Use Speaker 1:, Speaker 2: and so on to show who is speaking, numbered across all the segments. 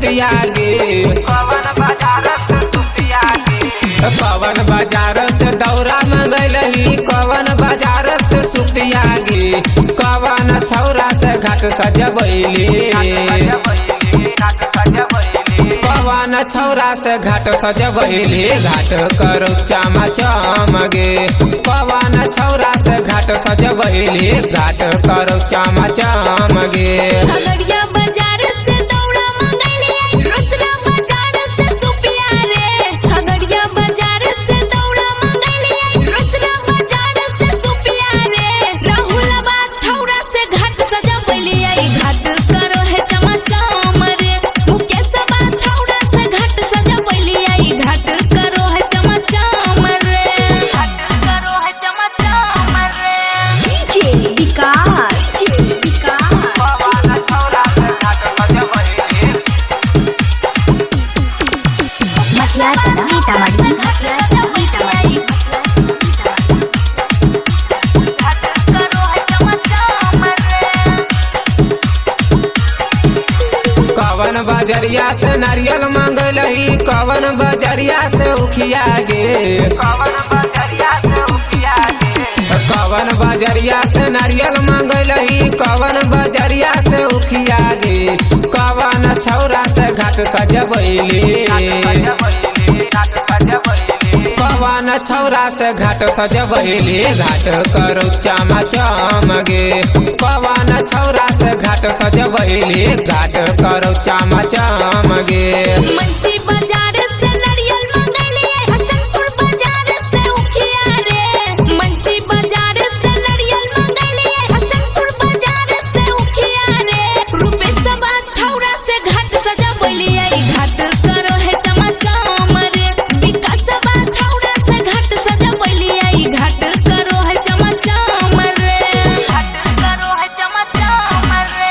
Speaker 1: सुतिया गे,
Speaker 2: कवन बाजार से सुतिया गे,
Speaker 1: कवन बाजार से दौरा मंगलही, कवन बाजार से सुतिया गे, कवन छौरा से घाट सजबैली,
Speaker 2: घाट सजबैली,
Speaker 1: कवन छौरा से घाट सजबैली, घाट करो चामा चमगे, कवन छौरा से घाट सजबैली, घाट करो चामा चमगे।
Speaker 3: खगड़िया बाजार से दौड़ा मंगलिए, रोसड़ा बाजार से सुपिया रे, खगड़िया बाजार से दौड़ा मंगलिए, रोसड़ा बाजार से सुपिया रे, राहुलबा छौरा से घाट सजबैलिए, घाट करो है चमचम रे, मुकेशबा छौरा से घाट सजबैलिए, घाट करो है चमचम रे, घाट करो है चमचम रे। डीजे विकास,
Speaker 2: कवन छौरा से घाट सजबैली,
Speaker 3: मसला सीतामढ़ी
Speaker 1: कवन बजरिया से नारियल मंगलही, कवन बजरिया से उखिया गे,
Speaker 2: कवन बजरिया से उठिया गे,
Speaker 1: कवन बजरिया से नारियल मंगलही, कवन बजरिया से उखिया गे, कवन छौरा से घाट सजबैली,
Speaker 2: घाट सजबैली,
Speaker 1: कवन छौरा से घाट सजबैली, घाट करो चामा चमगे, कवन छौरा से घाट सजबैली, घाट करो चामा चमगे।
Speaker 3: मंसी बाजार से नारियल मंगलिए, हसनपुर बाजार से उखिया रे, मंसी बाजार से नारियल मंगलिए, हसनपुर बाजार से उखिया रे, रुपेशबा छौरा से घाट सजबैलिए, घाट करो है चमचम रे, विकासबा छौरा से घाट सजबैलिए, घाट करो है चमचम रे, घाट करो है चमचम रे।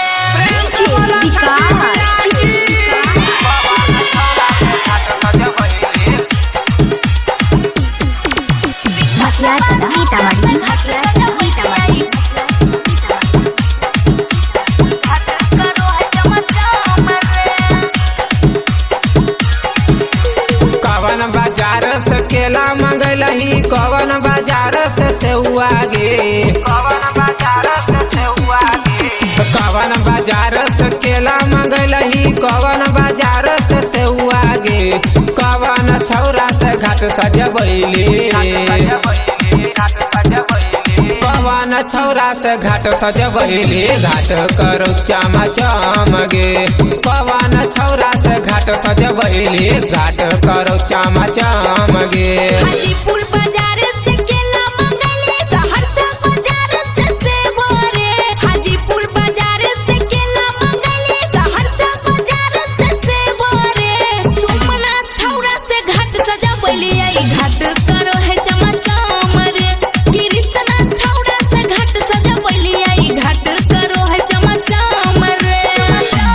Speaker 1: कवन बाजार से केला मंगलही, कवन बाजार से सेउआ गे,
Speaker 2: कवन बाजार से सेउआ गे,
Speaker 1: कवन बाजार से केला मंगलही, कवन बाजार से सेउआ गे, कवन छौरा से घाट सजबैली,
Speaker 2: घाट सजबैली,
Speaker 1: कवन छौरा से घाट सजबैली, घाट करो चामा चमगे, कवन छौरा से घाट सजबैली, घाट करो चामा चमगे।
Speaker 3: हाजीपुर बाजार से केला मंगलिए, सहरसा बाजार से सेब रे, हाजीपुर बाजार से केला मंगलिए, सहरसा बाजार से सेब रे, सुमना छौरा से घाट सजबैलिए, घाट करो है चमचम रे, कृष्णा छौरा से घाट सजबैलिए, घाट करो है चमचम रे।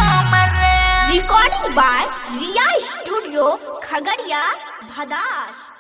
Speaker 3: Recording by Riya studio Khagaria Bhadas.